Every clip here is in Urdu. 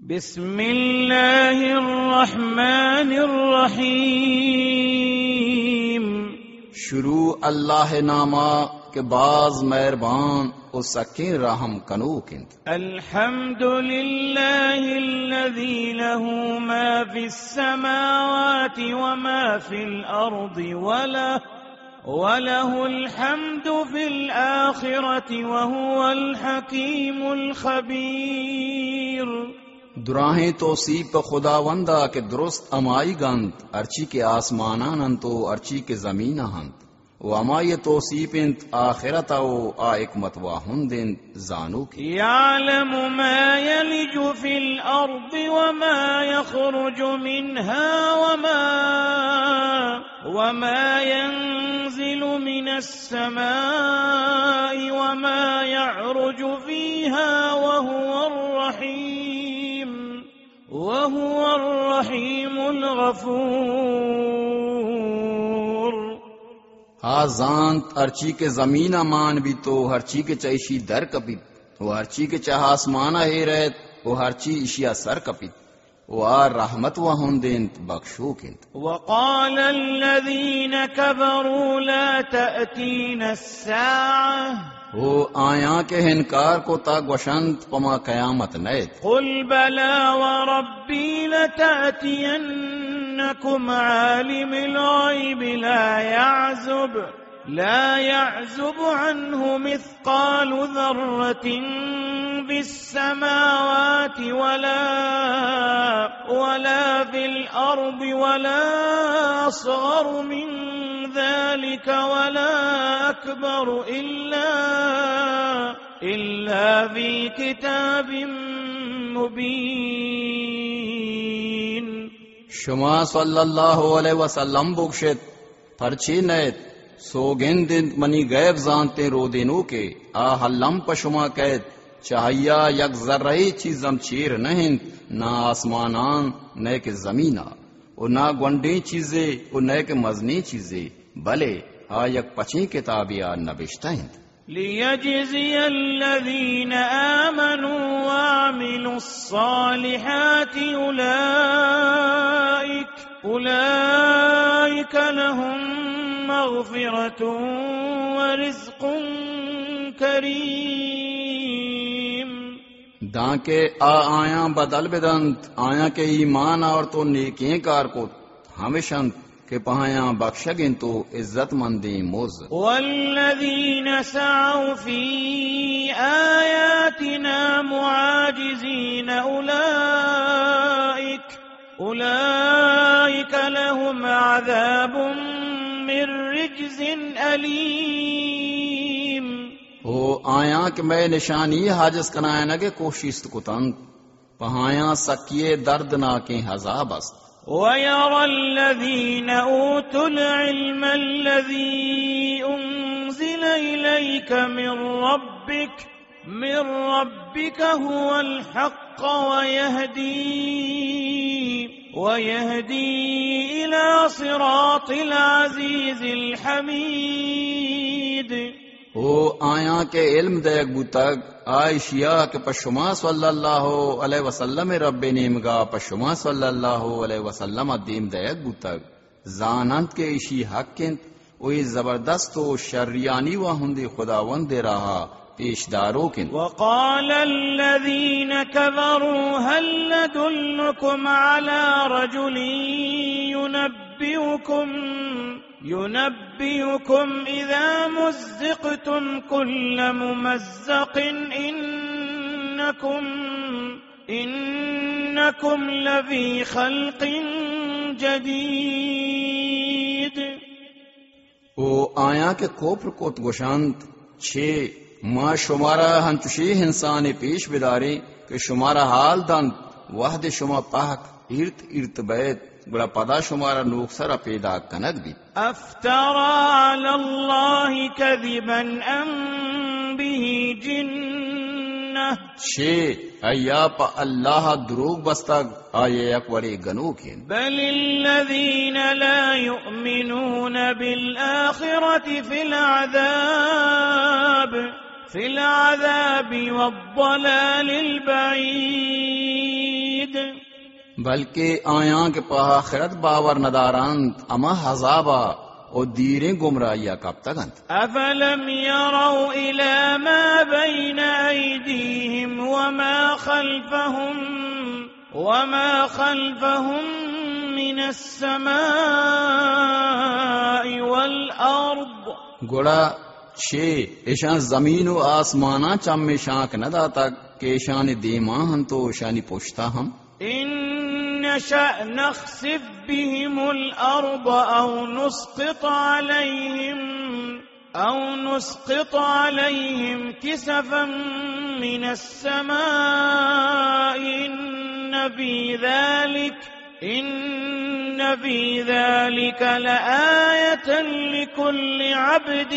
بسم اللہ الرحمن الرحیم. شروع اللہ نامہ کے باز مہربان اس سکیں رحم کنوکند. الحمد للہ الذی له ما فی السماوات وما فی الارض وله الحمد فی الآخرة وهو الحکیم الخبیر. دراہیں توصیب پہ خداوندا کہ درست امائی گند ارچی کے آسمانان انتو ارچی کے زمینہ ہند و امائی توصیب انت آخرتا و آئکمت واہند انت زانو کی. یعلم ما یلج فی الارض وما یخرج منها وما ينزل من السماء وما يعرج فيها وهو الرحيم الغفور. آزانت ارچی کے زمینہ مان بھی تو ہرچی کے چیشی در کپیت وہ ہرچی کے چاہ آسمانہ ہی رہت وہ ہرچی اشیا سر کپیت وار رحمت وہندینت بخشوکند. وقال الذين كفروا لا تأتينا الساعة وہ آیاں کے انکار کو تا گوشند پما قیامت نیت. قل بلى وربي لتأتينكم عالم الغيب لا يعزب عنه مثقال ذرة في السماوات ولا في الأرض ولا أصغر من ذلك ولا أكبر إلا في كتاب مبين. شما صلی اللہ علیہ وسلم بکشت پرچی نیت سوگند منی غیب زانتے رو دینو کے آہلم پشما قید چاہیا یک ذرہی چیزم چیر نہیں نہ آسمانان نہ کہ زمینہ اور نہ گونڈی چیزیں اور نہ کہ مزنی چیزیں بلے یک پچی کتابیا نبشتہ ہیں. لِيَجْزِيَ الَّذِينَ آمَنُوا وَعَمِلُوا الصَّالِحَاتِ أُولَئِكَ لَهُمْ مغفرة ورزق کریم. دانکہ آیاں بدل بدند آیاں کے ایمان اور تو نیکیں کار کو ہمیشن کہ پہایاں بخشگن تو عزت مندی موز. والذین سعوا فی آیاتنا معاجزین اولئک لهم عذاب من رجز علیم. او آیاں کہ میں نشانی حاجز کنائیں نگے کوشست کو تند پہایاں سکیے دردناکیں حذاب است. وَيَرَى الَّذِينَ أُوتُوا الْعِلْمَ الَّذِي أُنزِلَ إِلَيْكَ مِنْ رَبِّكَ هُوَ الْحَقَّ وَيَهْدِي إِلَى صِرَاطِ الْعَزِيزِ الْحَمِيدِ. او آیاں کے علم دیکھ بوتگ آئیشیا کہ پشما صلی اللہ علیہ وسلم رب نیمگا پشما صلی اللہ علیہ وسلم دیم دیکھ بوتگ زانند کے اشی حق کند وہی زبردست و شریانی و ہندی خداوند رہا پیشداروں کند. وقال الذين كفروا هل ندلكم على رجل ينبئكم إذا مزقتم كل ممزق إنكم لفي خلق جديد. او آیاں کے کوپر کوت گوشانت چھ ما شمارا ہنچشی انسان پیش بداری کہ شمارا حال دند وحد شما پاک ارت بیت بڑا پدا شمارا نوکسر پیدا کنک بھی. افترى على الله كذبا ام به جنة. شے ایا پا اللہ دروغ بستگ آئے اکوڑی گنو کین. بل الذين لا يؤمنون بالآخرة في العذاب والضلال البعيد. بلکہ آیاں کے پا آخرت باور ندارند اما حذابا او دیریں گمراہیا کب تگند أفلم يروا إلى ما بين أيديهم وما خلفهم من السماء والأرض گوڑا چھ ایشان زمین و آسمانا چم میں شانک نہ داتا کہ ایشان دیما ہم تو ایشانی پوچھتا ہم إن نشأ نخسف بهم الأرض أو نسقط عليهم كسفا من السماء إن في ذلك لآية لكل عبد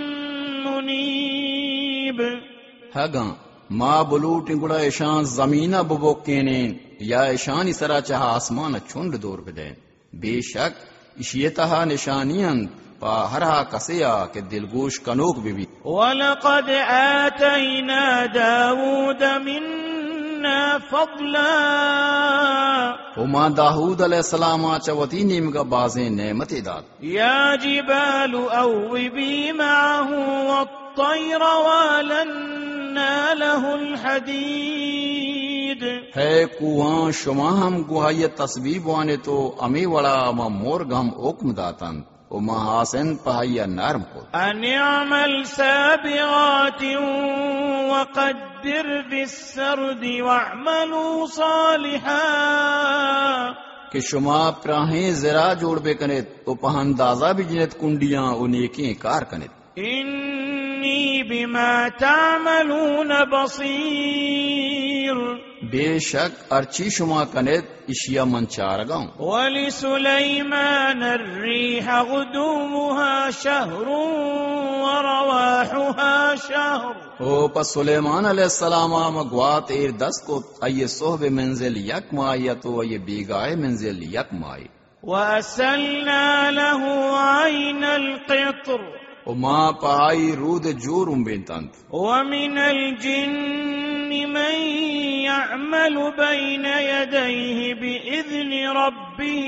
منيب ہگاں ما بلوٹ گڑا ایشان زمینہ ببوکینین یا ایشانی سرا چاہا آسمان چھنڈ دور بدین بے شک اشیتہا نشانیاں پا ہرہا کسیا کہ دلگوش کنوک بھی وَلَقَدْ آتَيْنَا دَاوُودَ مِنَّا فَضْلًا وما داود علیہ السلام چوتی نیمگا بازیں نعمت داد يَا جِبَالُ أَوِّبِي مَعَهُ وَالطَّيْرَ وَأَلَنَّا لَهُ الْحَدِيدَ ہے کوہاں شما ہم گوہائیت تصویب وانے تو امی وڑا اما مورگ ہم حکم داتن وما حاسن پہایا نرم کو أَنِ اعْمَلْ سَابِغَاتٍ وَقَدِّرْ فِي السَّرْدِ وَاعْمَلُوا صَالِحًا کہ شما پراہیں زرا جوڑ بے کنت او پہندازہ بھی جنت کنڈیاں او نیکیں کار کنت إِنِّي بِمَا تَعْمَلُونَ بَصِيرٌ بے شک ارچی شما کنت اشیا من چارگاؤں وَلِسُلَيْمَانَ الرِّيحَ غُدُوُّهَا شَهْرٌ وَرَوَاحُهَا شَهْرٌ او پس سلیمان علیہ السلام مگوات ایر دست کو ای صحب منزل یک مائی تو ای بیگائے منزل یک مائی وَأَسَلْنَا لَهُ عَيْنَ الْقِطْرِ او ما پہائی رود جورم بینتند وَمِنَ الْجِنِّ مَن يَعْمَلُ بَيْنَ يَدَيْهِ بِإِذْنِ رَبِّهِ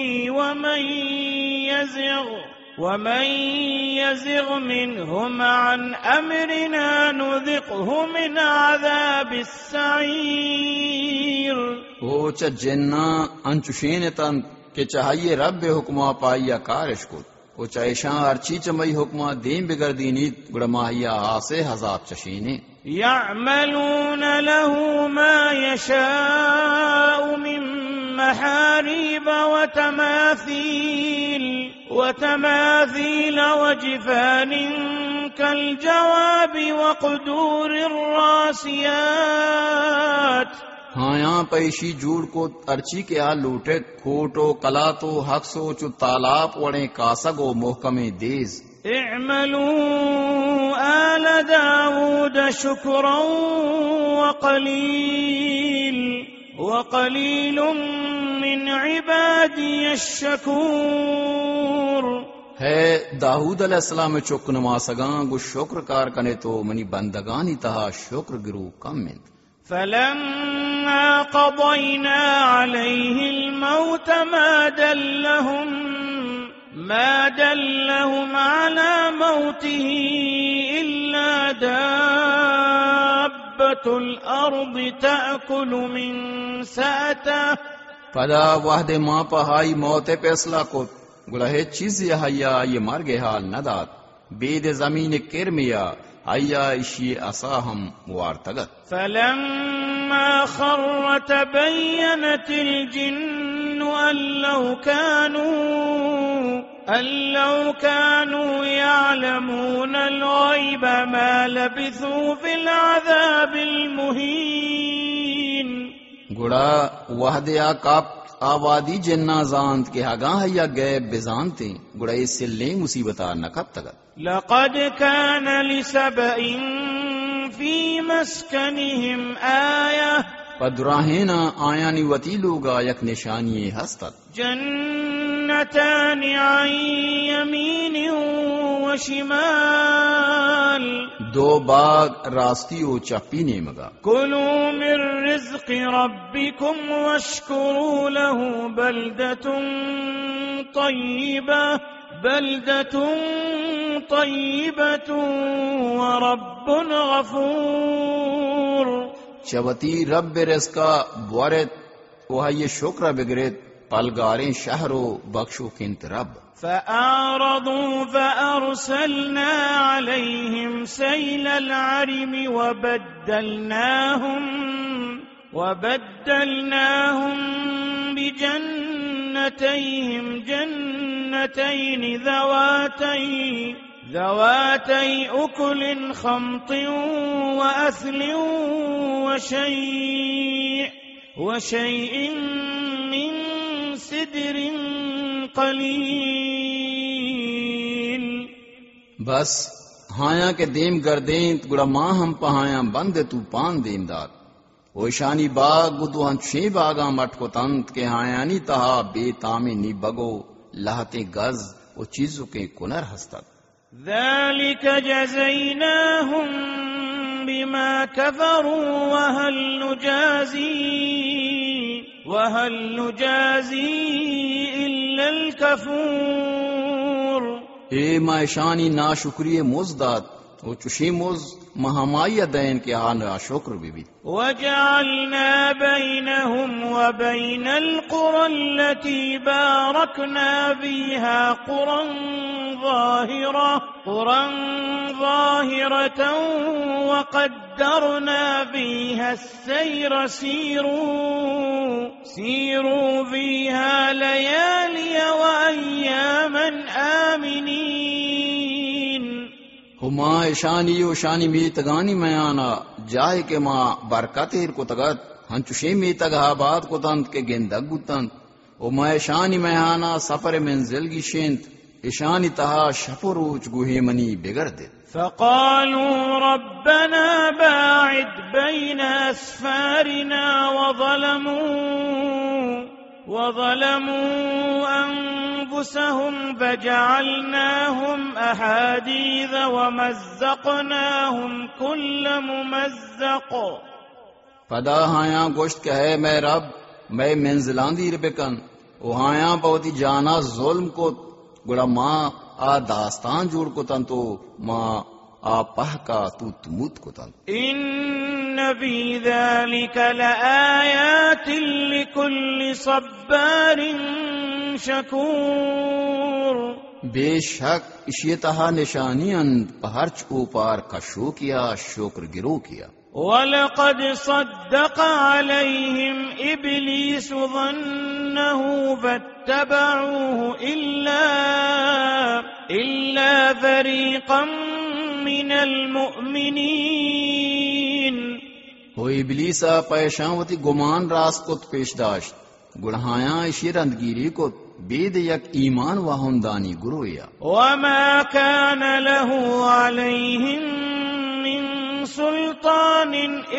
وَمَن يَزِغْ مِنْهُمْ عَنْ أَمْرِنَا نُذِقْهُ مِنْ عَذَابِ السَّعِيرِ او چا جنہ انچوشین تند کہ چاہیے رب حکمہ پائیا کارش کو او چاہیشاں ارچی چمئی حکمہ دین بگر دینیت گڑماہیا آسے حضاب چشینے يعملون له ما يشاء من محاريب وتماثيل وجفان كالجواب وقدور الراسيات ہاں یہاں پیشی جوڑ کو ارچی کے آ لوٹے کھوٹو کلا تو حق سو چو تالاب وڑے کاسگو محکم دیز اعملوا آل داود شکرا وقلیل من عبادی الشکور ہے داود علیہ السلام چک نماسگاں گو شکر کار کنے تو منی بندگانی تہا شکر گرو کم مند فلما قضينا عليه الموت ما دلهم على موته إلا دابة الأرض تأكل من سأته پدا وحد ماں پہائی موت پیسلا کو گلہ چیز یہ یہ مر گے حال نداد بید زمین کرمیا آیا اشی اصاہم وارتگت فلما خر تبینت الجن ان لو كانوا يعلمون الغیب ما لبثوا في العذاب المہین گڑا وحدیا کاپ آبادی جنہ زانت کے ہگاں یا غیب بزانتے گڑا اس سے لیں مصیبتہ نکب تگت لقد كان لسبإ في مسكنهم آية پدراہینا آیانی وتی لوگا یک نشانی ہستت جنتان عن يمين وشمال دو باغ راستی و چپی نیمگا كلوا من رزق ربكم واشكروا له بلدة طيبة ورب غفور چوتی رب رزقا بورت وہی شکر بگرت پلگاریں شہر و بخشو کنت رب فأعرضوا فأرسلنا عليهم سيل العرم وبدلناهم بجنتين ذواتي أكل خمط وأثل وشيء من سدر قلیل بس ہایا کے دیم گردین گڑا ماں ہم پہایا بند تو پان دیم داد وہ شانی باغ گدو ہن چھ باغاں مٹ کو تنت کے ہایانی تہا بے تامی نی بگو لہتے گز وہ چیزوں کے کنر ہستک ذلك جزيناهم بما كفروا وهل نجازي إلا الكفور اے مائشانی نا شکریہ مزداد وہ چشی مز مہامائی دین کے آنا شکر بھی وجعلنا بينهم وبين القرى التي باركنا فيها قرى ظاهرة وقدرنا فيها السير سيروا فيها ليالي وأياما آمنين ہما شانی و شانی می تگانی میانا جائے کے ماں برکتیر کو تگت ہنچوشی می تگہ بات کو تنت کے گندگ تنت و ما شانی میانا سفر منزل کی شینت اشانی تہا شپروچ گوہی منی بگڑ دے فقالوا ربنا باعد بين أسفارنا وظلموا أنفسهم فجعلناهم أحاديث ومزقناهم كل ممزق پدا ہایا گوشت کہے میں رب میں منزلان دیر بکن او ہایا بہتی جانا ظلم کو گڑا ماں آ داستان جوڑ کو تن تو ماں آ پہ کا تو تموت کو تن ان فی ذلك لآیات لكل صبار شکور بے شک اشیتہا نشانیاں پہرچ اوپار کا شو کیا شکر گرو کیا وَلَقَدْ صَدَّقَ عَلَيْهِمْ إِبْلِيسُ ظَنَّهُ فَاتَّبَعُوهُ إِلَّا فَرِيقًا مِّنَ الْمُؤْمِنِينَ وہ ابلیسا پیشاوتی گمان راست کت پیش داشت گڑھایاں شیرندگیری کت بید یک ایمان واہندانی گرویا وَمَا كَانَ لَهُ عَلَيْهِمْ سلطان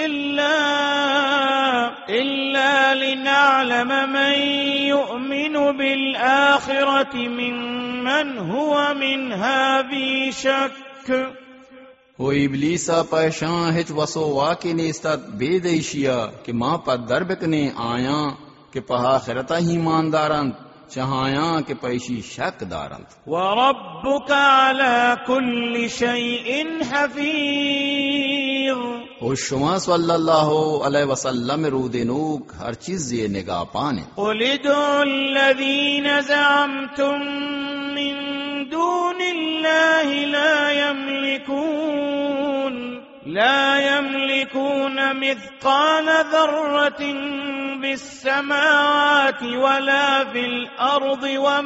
إلا لنعلم من يؤمن بالآخرة ممن هو منها بشك وہ ابلیسا پیشاں ہچ وسو واقع نیستت بے دیشیا کہ ماں پر دربکنے آیاں کہ پہا خرطہ ہی ماندارند چہایاں کہ پیشی شک دارند وَرَبُّكَ عَلَى كُلِّ شَيْءٍ حَفِيظٌ اور شما صلی اللہ علیہ وسلم رودنوک ہر چیز یہ نگاہ پانے قُلِ ادْعُوا الَّذِينَ زَعَمْتُم مِّن دُونِ اللَّهِ لا يملكون مثقال ذرة بالسماوات ولا في الأرض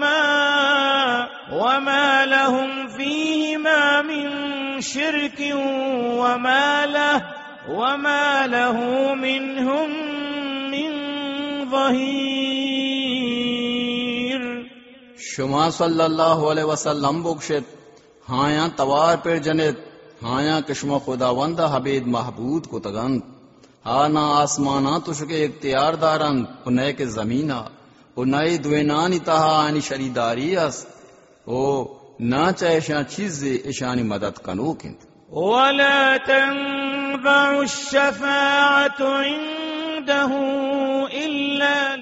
وما لهم فيهما من شرك وما له منهم من ظهير شما صلی اللہ علیہ وسلم بکشت ہایا توار پر جنت ہایا کشما خدا وندہ حبید محبود کو تگند ہانا آسمانا تشکے اختیار دارند انہیں کے زمینہ انہیں دوینانی تہا آنی شریداری است او نہ چاہشاں چیز اشانی مدد کنو کند ولا تنفع الشفاعة عنده إلا